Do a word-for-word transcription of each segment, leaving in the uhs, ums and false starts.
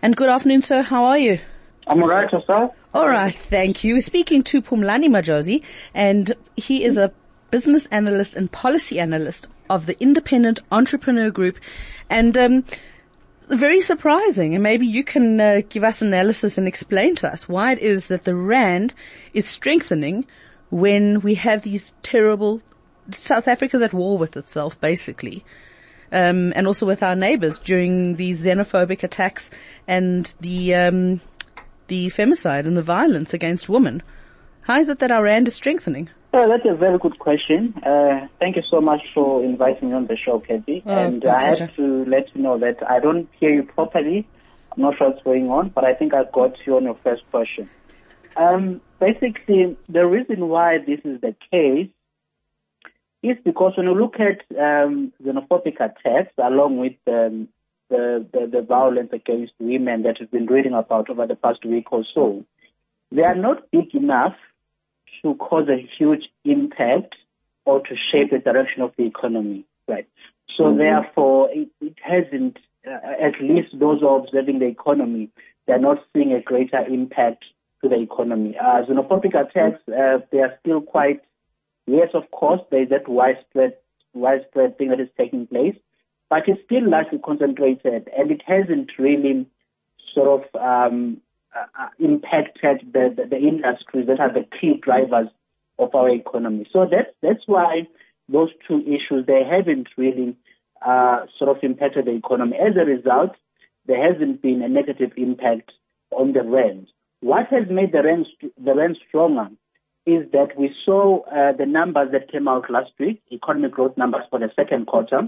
And good afternoon, sir. How are you? I'm all right, yourself? All right, thank you. We're speaking to Phumlani Majozi, and he is a business analyst and policy analyst of the Independent Entrepreneur Group. And um, very surprising, and maybe you can uh, give us analysis and explain to us why it is that the rand is strengthening when we have these terrible, South Africa's at war with itself, basically. Um, and also with our neighbors during these xenophobic attacks and the um, the femicide and the violence against women. How is it that our rand is strengthening? Oh, that's a very good question. Uh, thank you so much for inviting me on the show, Kathy. Oh, and I pleasure. have to let you know that I don't hear you properly. I'm not sure what's going on, but I think I got you on your first question. Um, basically, the reason why this is the case is because when you look at um, xenophobic attacks along with um, the, the, the violence against women that we've been reading about over the past week or so, they are not big enough to cause a huge impact or to shape the direction of the economy, right? So mm-hmm. therefore, it, it hasn't, uh, at least those who are observing the economy, they're not seeing a greater impact to the economy. Uh, xenophobic attacks, uh, they are still quite, yes, of course, there's that widespread, widespread thing that is taking place, but it's still largely concentrated, and it hasn't really sort of um, uh, impacted the, the, the industries that are the key drivers of our economy. So that's that's why those two issues, they haven't really uh, sort of impacted the economy. As a result, there hasn't been a negative impact on the rand. What has made the rand the rand stronger is that we saw uh, the numbers that came out last week, economic growth numbers for the second quarter.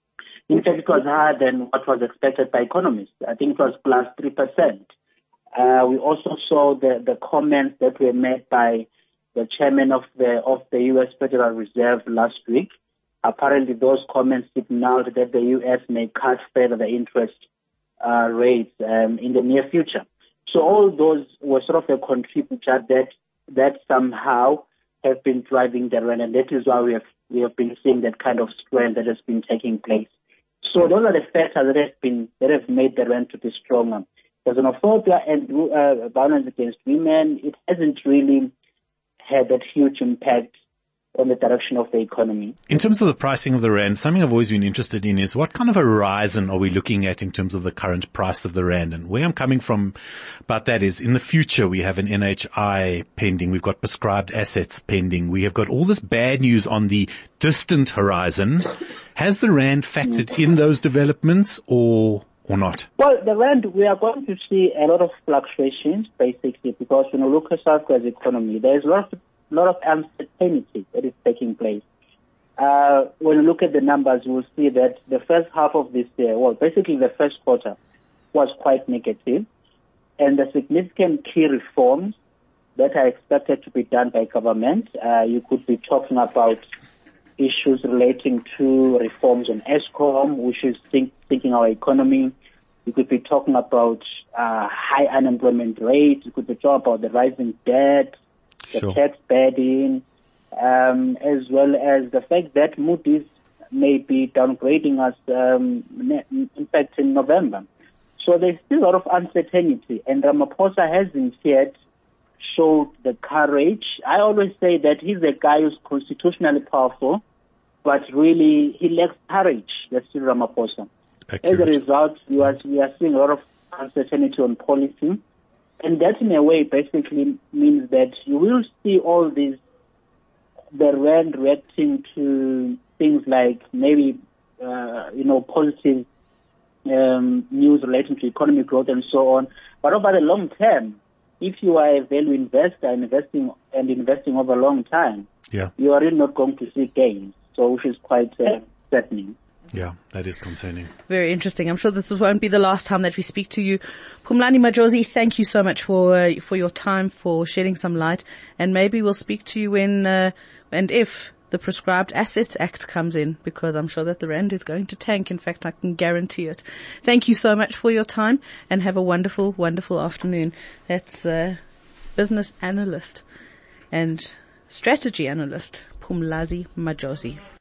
In fact, it was higher than what was expected by economists. I think it was plus three percent. Uh, we also saw the, the comments that were made by the chairman of the of the U S Federal Reserve last week. Apparently, those comments signaled that the U S may cut further the interest uh, rates um, in the near future. So all those were sort of a contributor that that somehow have been driving the rand, and that is why we have we have been seeing that kind of strength that has been taking place. So those are the factors that have been that have made the rand to be stronger. The xenophobia and uh, violence against women, it hasn't really had that huge impact on the direction of the economy. In terms of the pricing of the rand, something I've always been interested in is what kind of a horizon are we looking at in terms of the current price of the rand? And where I'm coming from about that is in the future we have an N H I pending, we've got prescribed assets pending, we have got all this bad news on the distant horizon. Has the rand factored in those developments or or not? Well, the rand, we are going to see a lot of fluctuations basically because when you look at South Africa's economy, there is a lot of A lot of uncertainty that is taking place. Uh, when you look at the numbers, you will see that the first half of this year, well, basically the first quarter, was quite negative, and the significant key reforms that are expected to be done by government, uh, you could be talking about issues relating to reforms on Eskom, which is think, thinking our economy. You could be talking about uh, high unemployment rates. You could be talking about the rising debt, the Sure. tax burden, um, as well as the fact that Moody's may be downgrading us, um, in fact, in November. So there's still a lot of uncertainty, and Ramaphosa hasn't yet showed the courage. I always say that he's a guy who's constitutionally powerful, but really he lacks courage. That's still Ramaphosa. Accurate. As a result, we are, we are seeing a lot of uncertainty on policy. And that in a way basically means that you will see all these, the rand reacting to things like maybe, uh, you know, positive um, news relating to economic growth and so on. But over the long term, if you are a value investor investing and investing over a long time, Yeah. you are really not going to see gains. So which is quite uh, threatening. Yeah, that is concerning. Very interesting. I'm sure this won't be the last time that we speak to you. Phumlani Majozi, thank you so much for uh, for your time, for shedding some light, and maybe we'll speak to you when uh, and if the Prescribed Assets Act comes in, because I'm sure that the rand is going to tank. In fact, I can guarantee it. Thank you so much for your time, and have a wonderful, wonderful afternoon. That's uh, business analyst and strategy analyst Phumlani Majozi.